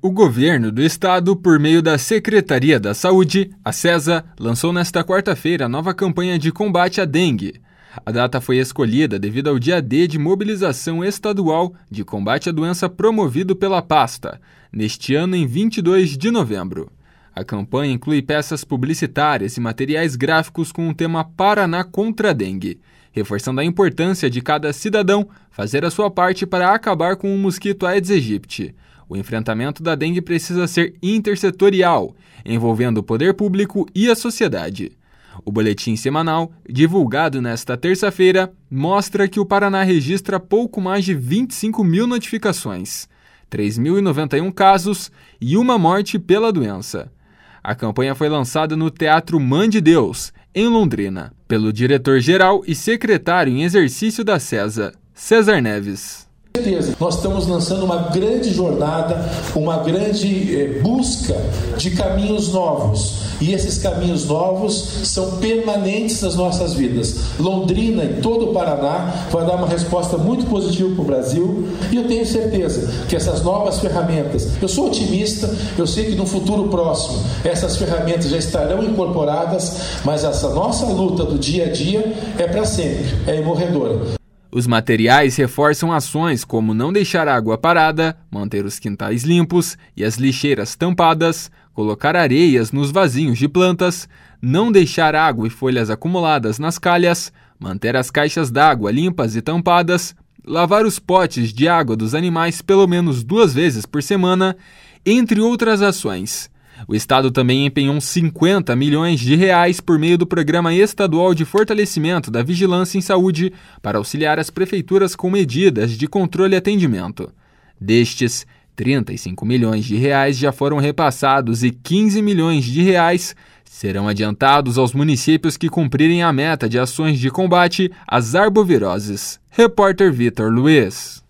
O governo do estado, por meio da Secretaria da Saúde, a SESA, lançou nesta quarta-feira a nova campanha de combate à dengue. A data foi escolhida devido ao dia D de mobilização estadual de combate à doença promovido pela pasta, neste ano em 22 de novembro. A campanha inclui peças publicitárias e materiais gráficos com o tema Paraná contra a Dengue, reforçando a importância de cada cidadão fazer a sua parte para acabar com o mosquito Aedes aegypti. O enfrentamento da dengue precisa ser intersetorial, envolvendo o poder público e a sociedade. O boletim semanal, divulgado nesta terça-feira, mostra que o Paraná registra pouco mais de 25 mil notificações, 3.091 casos e uma morte pela doença. A campanha foi lançada no Teatro Mãe de Deus, em Londrina, pelo diretor-geral e secretário em exercício da SESA, César Neves. Nós estamos lançando uma grande jornada, uma grande busca de caminhos novos. E esses caminhos novos são permanentes nas nossas vidas. Londrina e todo o Paraná vai dar uma resposta muito positiva para o Brasil. E eu tenho certeza que essas novas ferramentas, eu sou otimista, eu sei que no futuro próximo essas ferramentas já estarão incorporadas, mas essa nossa luta do dia a dia é para sempre, é imorredora. Os materiais reforçam ações como não deixar a água parada, manter os quintais limpos e as lixeiras tampadas, colocar areias nos vasinhos de plantas, não deixar água e folhas acumuladas nas calhas, manter as caixas d'água limpas e tampadas, lavar os potes de água dos animais pelo menos 2 vezes por semana, entre outras ações. O Estado também empenhou 50 milhões de reais por meio do Programa Estadual de Fortalecimento da Vigilância em Saúde para auxiliar as prefeituras com medidas de controle e atendimento. Destes, 35 milhões de reais já foram repassados e 15 milhões de reais serão adiantados aos municípios que cumprirem a meta de ações de combate às arboviroses. Repórter Vitor Luiz.